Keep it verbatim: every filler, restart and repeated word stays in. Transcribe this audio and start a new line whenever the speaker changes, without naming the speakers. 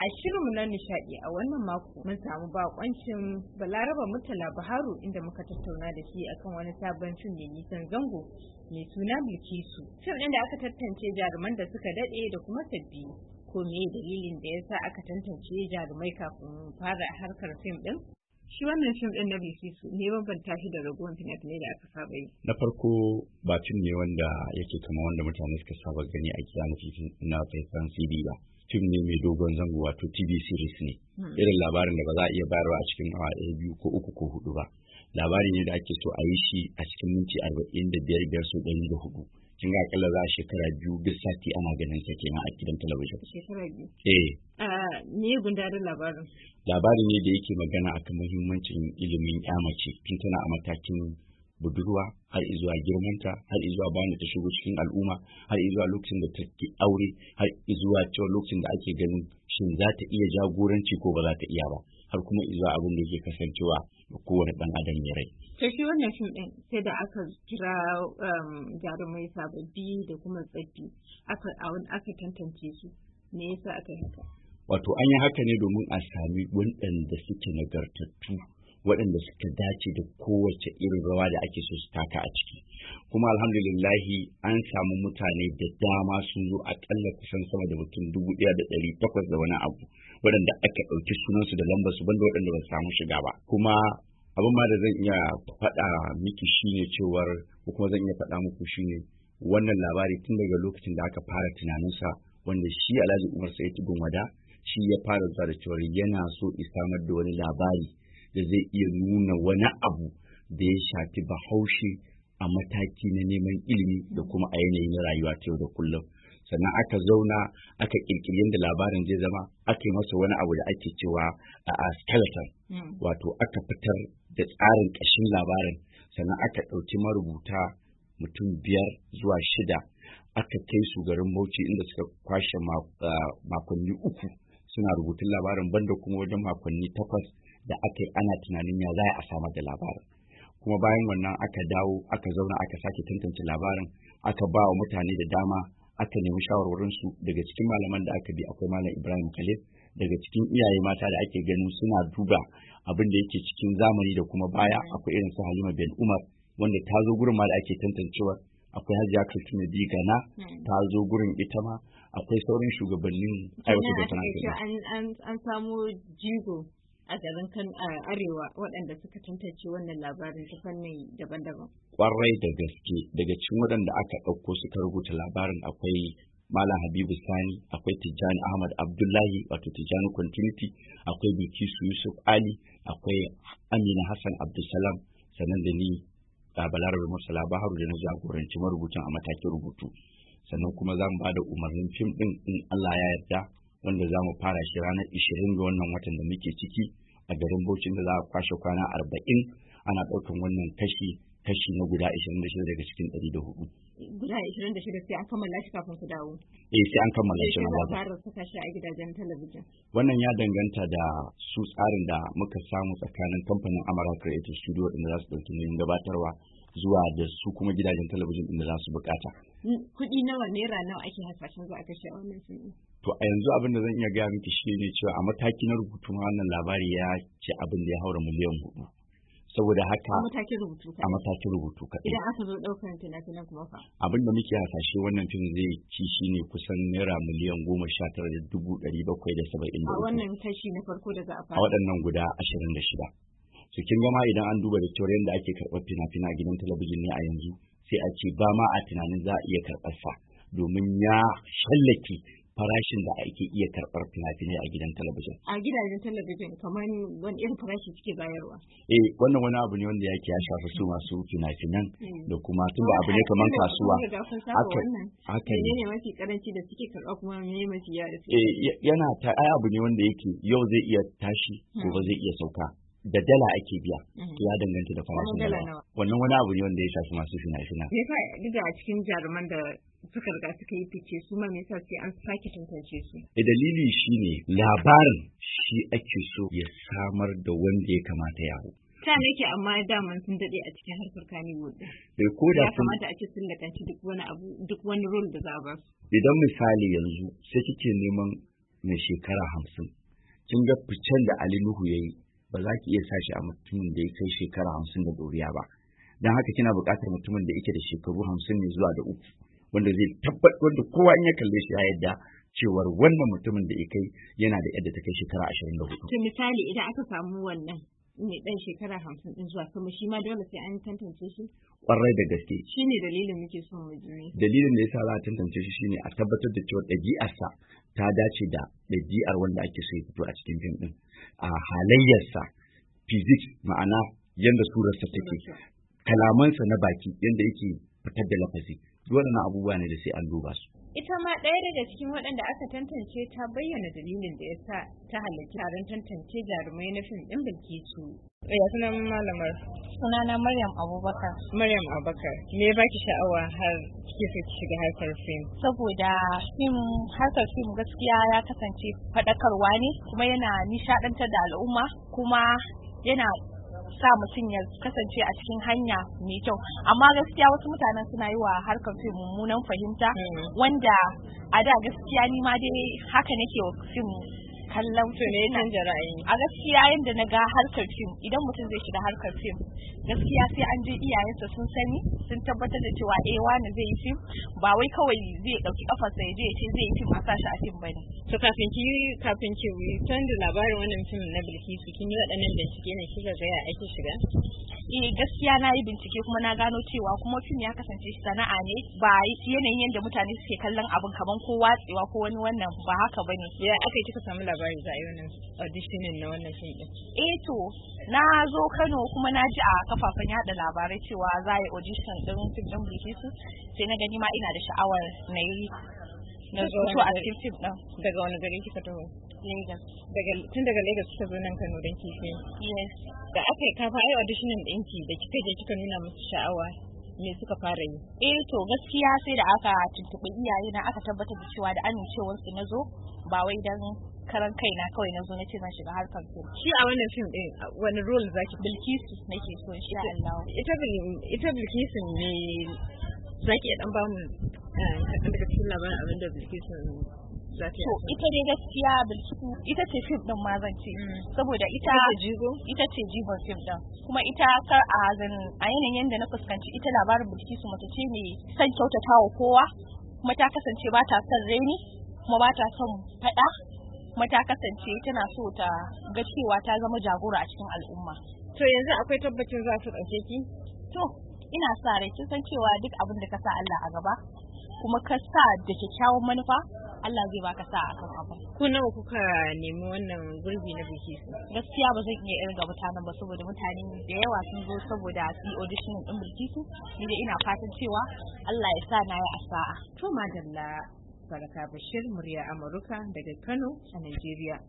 shirinmu na nishadi a wannan mako mun samu bakoncin Balaraba Murtala Baharu inda muka tattauna da shi akan wani sabon fim mai nisan zango mai suna Bilkisu. Fim ɗin da aka tantance jaruman da suka daɗe da kuma sabbi. Ko me dalilin da yasa aka tantance jarumai kafin fara harkar fim ɗin? Shi wannan fim ɗin na Bilkisu ne bambanta shi da ragowar fina-finai da aka saba yi.
Na farko ba fim ne wanda yake kama wanda mutane suka saba gani a gida na faifan C D ba. Fim ne mai dogon zango wato T V series ne. Irin labarin da ba za a iya bayarwa a cikin awa ɗaya biyu ko uku ko hudu ba. Labari ne da ake so a yi shi a cikin minti arba'in da biyar biyar so ɗari da hudu. Kin ga akalla za a shekara biyu duk sati ana ganin sa kenan a gidan talabijin.
Shekara biyu.
Eh.
Ah, me gundarin labarin?
Labari ne da yake magana akan muhimmancin ilimin ƴa mace tun tana a matakin budurwa har izuwa girmanta har izuwa bayan da ta shigo cikin al'umma har izuwa lokacin da take aure har izuwa cewa lokacin da ake ganin shin za ta iya jagoranci ko ba za ta iya ba har kuma izuwa abin da yake kasancewa da kowane ɗan adam ya rai.
To shi wannan fim ɗin sai da aka kira jarumai sababbi da kuma tsaffi aka aka tantance su, me yasa aka yi haka?
Wato an yi haka ne domin a sami waɗanda suke nagartattu waɗanda suka dace da kowace irin rawa da ake so su taka a ciki. Kuma alhamdulillahi an samu mutane da dama sun zo aƙalla kusan sama da mutum dubu ɗaya da ɗari takwas da wani abu waɗanda aka ɗauki sunansu da lambar su banda waɗanda ba su samu shiga ba. Kuma abin ma da zan iya faɗa miki shine cewar ko kuma zan iya faɗa muku shine wannan labari tun daga lokacin da aka fara tunaninsa wanda shi Alhaji Umar Said Wada shi ya fara zuwa da cewar yana so isamar da wani labari da zai iya nuna wani abu da ya shafi Bahaushe a mataki na neman ilimi da kuma a yanayin rayuwa ta yau da kullum. Sannan aka zauna aka kirkiri yadda labarin zai zama aka yi masa wani abu da ake cewa a skeleton wato aka fitar da tsarin ƙashin labarin sannan aka ɗauki marubuta mutum biyar zuwa shida aka kai su garin Bauchi inda suka kwashe makonni uku suna rubutun labarin banda kuma wajen makonni takwas da aka yi ana tunanin ya za a samar da labarin. Kuma bayan wannan aka dawo aka zauna aka sake tantance labarin aka ba wa mutane da dama aka nemi shawarwarinsu daga cikin malaman da aka bi akwai Malam Ibrahim Khalil daga cikin iyaye mata da ake ganin suna duba abin da yake cikin zamani da kuma baya akwai irin su Halima Ben Umar wanda ta zo gurin ma da ake tantancewa akwai Hajiya Kaltume Bi Gana ta zo gurin ita ma akwai sauran shugabannin aiwatar da
sana'o'i. An samu jigo a garin kan arewa waɗanda suka tantance wannan labarin ta fannin daban-daban.
Kwarai da gaske daga cikin waɗanda aka ɗauko suka rubuta labarin akwai Malam Habibu Sani, akwai Tijjani Ahmad Abdullahi wato Tijjani Continuity, akwai Bilkisu Yusuf Ali, akwai Amina Hassan Abdulsalam, sannan da ni Balarabe Murtala Baharu da na jagoranci marubutan a matakin rubutu. Sannan kuma za mu ba da umarnin fim ɗin in Allah ya yarda wanda za mu fara shi ranar ishirin ga wannan watan da muke ciki a garin Bauchi da za a kwashe kwana arba'in ana ɗaukan wannan kashi kashi na guda ishirin da shida daga cikin ɗari da hudu.
Guda ishirin da shida sai an kammala shi kafin ku dawo.
Eh sai an kammala shi na
za a fara saka shi a gidajen talabijin.
Wannan ya danganta da su tsarin da muka samu tsakanin kamfanin Amara Creative Studio inda za su ɗauki nauyin gabatarwa zuwa da su kuma gidajen talabijin inda za su bukata.
Kuɗi nawa naira nawa ake hasashen za a kashe a wannan fim?
To a yanzu abin da zan iya gaya miki shi ne cewa a mataki na rubutu wannan labari ya ce abin da ya haura miliyan hudu. Saboda haka
a matakin rubutu
a matakin rubutu kaɗai.
Idan aka zo ɗaukar fina-finan kuma fa.
Abin da muke hasashe wannan fim zai ci shi ne kusan naira miliyan goma sha tara da dubu ɗari bakwai da saba'in da
uku. A wannan kashi na farko da za a fara.
A waɗannan guda ashirin da shida. So kin gama idan an duba da cewar yadda ake karɓar fina-fina a gidan talabijin ne a yanzu sai a ce ba ma a tunanin za a iya karɓar sa domin ya shallake farashin da ake iya karɓar fina-finai a gidan talabijin.
A gidajen talabijin kamar wani irin farashi suke bayarwa?
Eh wannan wani abu ne wanda yake ya shafi su masu fina-finan da kuma tunda abu ne kamar kasuwa.
Haka haka ne. Ne mafi karanci da suke karɓa kuma ne mafi yawa da suke.
Eh yana ta ai abu ne wanda yake yau zai iya tashi gobe zai iya sauka. Da dala ake biya ya danganta da farashin dala. Wannan wani abu ne wanda ya shafi masu fina-fina.
Me yasa duk a cikin jaruman da suka riga suka yi fice su ma me yasa sai an sake tantance su?
E dalili shine labarin shi ake so ya samar da wanda ya kamata ya hau.
Ta nake amma daman sun dade a cikin harkar Kannywood.
Bai ko da
ya kamata a ce sun lakanci duk wani abu duk wani role da za a ba su.
Idan misali yanzu sai kike neman mai shekara hamsin, kin ga ficen da Ali Nuhu ya yi ba za ki iya sa shi a mutumin da ya kai shekara hamsin da ɗoriya ba. Don haka kina buƙatar mutumin da yake da shekaru hamsin ne zuwa da uku, wanda zai tabbatar wanda kowa in ya kalle shi ya yadda cewar wannan mutumin da ya kai yana da yadda ta kai shekara ashirin da hudu.
To misali idan aka samu wannan ne dan shekara hamsin din zuwa sama shi ma dole sai an tantance shi?
Kwarai da gaske.
Shi ne dalilin muke son mu ji.
Dalilin da yasa za a tantance shi shine a tabbatar da cewa ɗabi'arsa ta dace da ɗabi'ar wanda ake so ya fito a cikin fim din. A halayyarsa, physics ma'ana yanda surarsa take, kalamansa na baki yanda yake fitar da lafazi. Waɗannan abubuwa ne da sai an duba su.
Ita ma ɗaya daga cikin waɗanda aka tantance ta bayyana dalilin da ya sa ta halarci taron tantance jarumai na fim ɗin Bilkisu. Ya sunan malamar?
Sunana Maryam Abubakar.
Maryam Abubakar, me ya baki sha'awa har kike so ki shiga harkar fim?
Saboda fim harkar fim gaskiya ya kasance faɗakarwa ne, kuma yana nishaɗantar da al'umma, kuma yana sa mutum ya kasance a cikin hanya mai kyau. Amma gaskiya wasu mutanen suna yi wa harkar fim mummunan fahimta, wanda a da gaskiya ni ma dai haka nake wa fim kallon fim.
Ne canja ra'ayi?
A gaskiya yadda na ga harkar fim, idan mutum zai shiga harkar fim gaskiya sai an je iyayensa sun sani, sun tabbatar da cewa eh wani zai yi fim, ba wai kawai zai dauki kafarsa ya je ya ce zai yi fim a sashi a fim bane.
To kafin ki kafin ki canza labarin wannan fim na Bilkisu, kin yi waɗannan bincike ne kika ga ya ake shiga?
Eh gaskiya na yi bincike kuma na gano cewa kuma fim ya kasance sana'a ne, ba yanayin yadda mutane suke kallon abin kaman ko watsewa ko wani wannan ba haka bane.
Ya aka yi kika samu labari za a yi wannan auditioning na wannan fim din?
Eh to na zo Kano kuma na ji a kafafen yada labarai cewa za a yi audition din fim din Bilkisu, sai na gani ma ina da sha'awar na yi na zo a cikin fim din.
Daga wani gari kika taho?
Lagos.
Daga tun daga Lagos kika zo nan Kano don kifi?
Yes.
Da aka yi kafa ai auditioning ɗinki da kika je kika nuna musu sha'awa, me suka fara yi?
Eh to gaskiya sai da aka tuntuɓi iyaye na aka tabbatar da cewa da amincewar su na zo, ba wai dan karan kaina kawai na zo na ce zan shiga harkar fim.
Shi a wannan fim ɗin wani role zaki?
Bilkisu nake so insha Allah.
Ita ita Bilkisu ne zaki dan ba mu kaɗan daga cikin labarin abin da Bilkisu za ta yi?
To ita dai gaskiya Bilkisu ita ce fim ɗin ma zan ce, saboda ita
jigo
ita ce jigon fim ɗin, kuma ita kar a zan a yanayin yadda na fuskanci ita labarin Bilkisu mace ce mai son kyautatawa kowa, kuma ta kasance ba ta son raini, kuma ba ta son faɗa, kuma ta kasance tana so ta ga cewa ta zama jagora a cikin al'umma.
To yanzu akwai tabbacin za su ɗauke ki?
To ina sa rai, kin san cewa duk abin da ka sa Allah a gaba kuma ka sa da kyakkyawan manufa, Allah zai baka sa akan abu.
Ku nawa kuka nemi wannan gurbi na Bilkisu?
Gaskiya ba zan iya irga mutanen ba, saboda mutane da yawa sun zo saboda su yi audition din Bilkisu. Ni dai ina fatan cewa Allah ya sa na yi asa'a.
To madalla, Baraka Bashir, murya Amurka daga Kano a Najeriya.